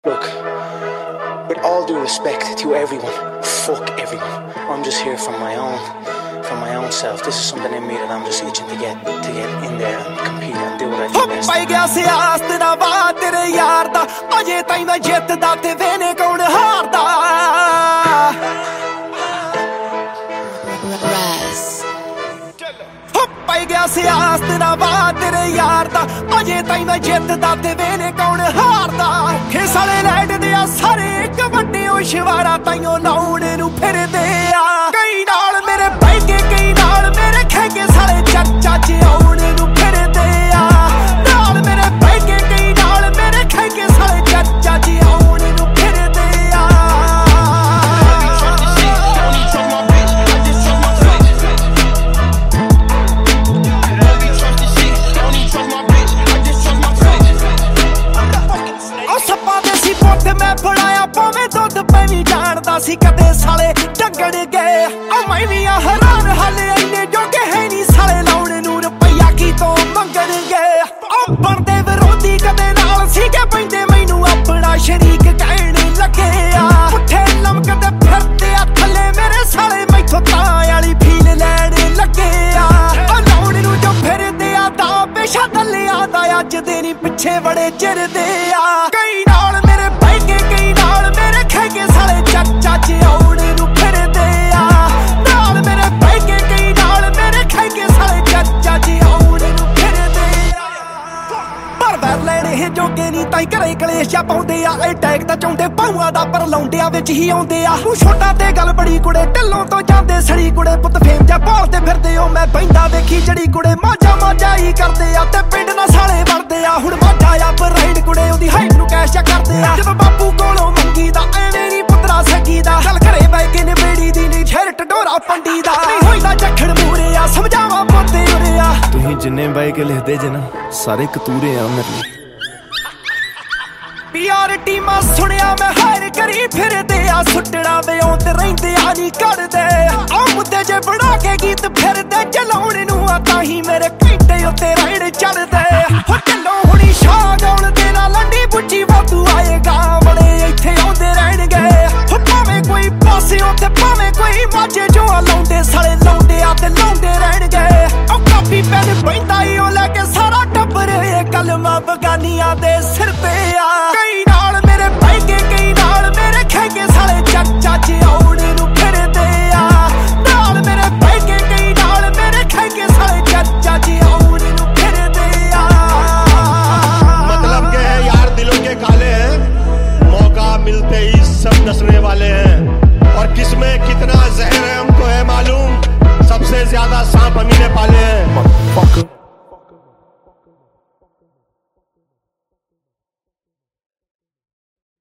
Look, with all due respect to everyone, fuck everyone. I'm just here from my own self. This is something in me that I'm just itching to get in there and compete and do what I do best. ਪਾਈ ਗਿਆ ਸਿਆਸਤ ਦਾ ਵਾ ਤੇਰੇ ਯਾਰ ਦਾ ਅਜੇ ਤਾਈਂ ਮੈਂ ਜਿੱਤਦਾ ਤੇ ਵੇਨੇ ਕੌਣ ਹਾਰਦਾ ਪਾਈ ਗਿਆ ਸਿਆਸਤ ਦਾ ਵਾ ਤੇਰੇ ਯਾਰ ਦਾ ਅਜੇ ਤਾਈਂ ਮੈਂ ਜਿੱਤਦਾ ਤੇ ਵੇਨੇ ਕੌਣ ਹਾਰਦਾ ਖੇ ਸਾਲੇ ਲੈਂਦੇ ਆ ਸਾਰੇ ਇੱਕ ਵੱਡੇ ਉਸ਼ਵਾਰਾ ਤਾਈਓ ਲਾਉਣ ਨੂੰ ਫਿਰਦੇ ਆ ਕਈ ਨਾਲ ਮੇਰੇ ਬਹਿ ਕੇ ਕਈ ਨਾਲ ਮੇਰੇ ਖਹਿ ਕੇ ਸਾਲੇ ਚਾਚਾ ਚ ਆਉਣ ਨੂੰ ਫਿਰਦੇ ਆ ਨਾਲ ਮੇਰੇ ਬਹਿ ਕੇ ਕਈ ਨਾਲ ਮੇਰੇ ਖਹਿ ਕੇ ਸਾਲੇ ਚਾਚਾ ਚ ਆਉਣ ਨੂੰ ਫਿਰਦੇ ਆ ਮੈਂ ਫੜਾਇਆ ਭਾਵੇਂ ਦੁੱਧ ਪੈਣੀ ਜਾਣਦਾ ਸੀ ਕਦੇ ਸਾਲੇ ਡੰਗਣ ਗਏ ਉਹ ਮੈਂ ਵੀ ਆ ਹੈਰਾਨ ਹਾਲੇ ਇੰਨੇ ਜੋਗੇ ਹੈ ਨਹੀਂ ਸਾਲੇ ਲਾਉਣ ਨੂੰ ਰੁਪਈਆ ਕੀ ਤੋਂ ਮੰਗਣ ਗਏ ਉਹ ਬਣਦੇ ਵਿਰੋਧੀ ਕਦੇ ਨਾਲ ਸੀਗੇ ਪੈਂਦੇ ਮੈਨੂੰ ਆਪਣਾ ਸ਼ਰੀਕ ਕਹਿਣ ਲੱਗੇ ਆ ਪੁੱਠੇ ਲਮਕਦੇ ਫਿਰਦੇ ਆ ਥੱਲੇ ਮੇਰੇ ਸਾਲੇ ਮੈਥੋਂ ਤਾਂ ਵਾਲੀ ਫੀਲ ਲੈਣ ਲੱਗੇ ਆ ਉਹ ਲਾਉਣ ਨੂੰ ਜੋ ਫਿਰਦੇ ਆ ਤਾਂ ਪੇਸ਼ਾ ਦੱਲਿਆ ਦਾ ਅੱਜ ਦੇ ਨਹੀਂ ਪਿੱਛੇ ਬੜੇ ਚਿਰਦੇ ਆ ਕਈ ਨਾਲ ਮੇਰੇ ਕਈ ਨਾਲ ਮੇਰੇ ਖਹਿ ਕੇ ਸਾਲੇ ਚਾਚਾ ਚ ਆਉਣ ਨੂੰ ਫਿਰਦੇ ਆ ਨਾਲ ਮੇਰੇ ਬਹਿ ਕੇ ਕਈ ਨਾਲ ਮੇਰੇ ਖਹਿ ਕੇ ਸਾਲੇ ਚਾਚਾ ਚ ਆਉਣ ਨੂੰ ਫਿਰਦੇ ਆ ਪਰ ਵੈਰ ਲੈਣੇ ਇਹ ਜੋਗੇ ਨਹੀਂ ਤਾਈ ਘਰੇ ਕਲੇਸ਼ਾ ਪਾਉਂਦੇ ਆ ਇਹ ਟੈਗ ਤਾਂ ਚਾਉਂਦੇ ਪਾਉਆਂ ਦਾ ਪਰ ਲਾਉਂਦਿਆਂ ਵਿੱਚ ਹੀ ਆਉਂਦੇ ਆ ਤੂੰ ਛੋਟਾ ਤੇ ਗੱਲ ਬੜੀ ਕੁੜੇ ਢਿੱਲੋਂ ਤੋਂ ਜਾਂਦੇ ਸੜੀ ਕੁੜੇ ਪੁੱਤ ਫੇਮ ਜਾਂ ਭਾਲਦੇ ਫਿਰਦੇ ਹੋ ਮੈਂ ਬੈਂਦਾ ਵੇਖੀ ਜੜੀ ਕੁੜੇ ਮਾਝਾ ਹੀ ਕਰਦੇ ਆ ਤੇ ਪਿੰਡ ਨਾਲ ਸਾਲੇ ਬਣਦੇ ਆ ਹੁਣ ਮਾਝਾ ਆ ਪਰ ਰਾਈਡ ਕੁੜੇ ਉਹਦੀ ਹਾਈਪ ਨੂੰ ਕੈਸ਼ ਕਰਦੇ ਆ ਜਦੋਂ ਬਾਪੂ ਕੋਲੋਂ ਮੰਗੀ ਦਾ ਐਵੇਂ ਨਹੀਂ ਪੁੱਤਰਾ ਸਕੀ ਦਾ ਗੱਲ ਘਰੇ ਬੈ ਕੇ ਨਿਬੇੜੀ ਦੀ ਨਹੀਂ ਠਹਿਰ ਟਡੋਰਾ ਪੰਡੀ ਦਾ ਨਹੀਂ ਹੋਈਦਾ ਜੱਖੜ ਮੂਰੇ ਆ ਸਮਝਾਵਾ ਪੋਤੇ ਉਰੇ ਆ ਤੁਸੀਂ ਜਿੰਨੇ ਬਾਈ ਕੇ ਲਿਖਦੇ ਜੇ ਨਾ ਸਾਰੇ ਕਤੂਰੇ ਆ ਮੇਰੇ ਲਈ ਯਾਰ ਟੀਮਾਂ ਸੁਣਿਆ ਮੈਂ ਹਾਇਰ ਕਰੀ ਫਿਰਦੇ ਆ ਸੁੱਟਣਾ ਵਿਆਉਂਦ ਰਹਿੰਦੇ ਆ ਨਹੀਂ ਕੱਢਦੇ ਆ ਮੁੱਦੇ ਜੇ ਬਣਾ ਕੇ ਗੀਤ ਫਿਰਦੇ ਚਲਾਉਣ ਨੂੰ ਆ ਤਾਂ ਹੀ ਮੇਰੇ ਘੰਟੇ ਉੱਤੇ ਰਾਈਡ ਚੜਦੇ ਹੋ ਢਿੱਲੋਂ ਹੁਣੀ ਸ਼ਾਹ ਗਾਉਣ ਦੇ ਨਾਲ ਲੰਡੀ ਬੁੱਚੀ ਵਾਧੂ ਆਏਗਾ ਬੜੇ ਇੱਥੇ ਆਉਂਦੇ ਰਹਿਣਗੇ ਹੋ ਭਾਵੇਂ ਕੋਈ ਪਾਸਿਓਂ ਤੇ ਭਾਵੇਂ ਕੋਈ ਮਾਝੇ ਜੋ ਲਾਉਂਦੇ ਸਾਲੇ ਲਾਉਂਦੇ ਆ ਤੇ ਲਾਉਂਦੇ ਰਹਿਣਗੇ ਉਹ ਕਾਪੀ ਪੈਨ ਪੈਂਦਾ ਈ ਉਹ ਲੈ ਕੇ ਸਾਰਾ ਟੱਬਰ ਇਹ ਕਲਮਾਂ ਬਗਾਨੀਆਂ ਦੇ ਸਿਰ ਤੇ ਆ ਕਈ ਨਾਲ ਮੇਰੇ ਬਹਿ ਕੇ ਕਈ ਨਾਲ ਮੇਰੇ ਖਹਿ ਕੇ ਸਾਲੇ ਚਾਚਾ ਚ ਆਉਣ ਨੂੰ ਫਿਰਦੇ ਆ ਨਾਲ ਮੇਰੇ ਬਹਿ ਕੇ ਕਈ ਨਾਲ ਮੇਰੇ ਖਹਿ ਕੇ ਸਾਲੇ ਚਾਚਾ ਚ ਆਉਣ ਨੂੰ ਫਿਰਦੇ ਆ मतलब के है यार दिलों के काले हैं मौका मिलते ही सब नसने वाले हैं और किसमें कितना जहर है हमको है मालूम सबसे ज्यादा सांप हम ही ने पाले हैं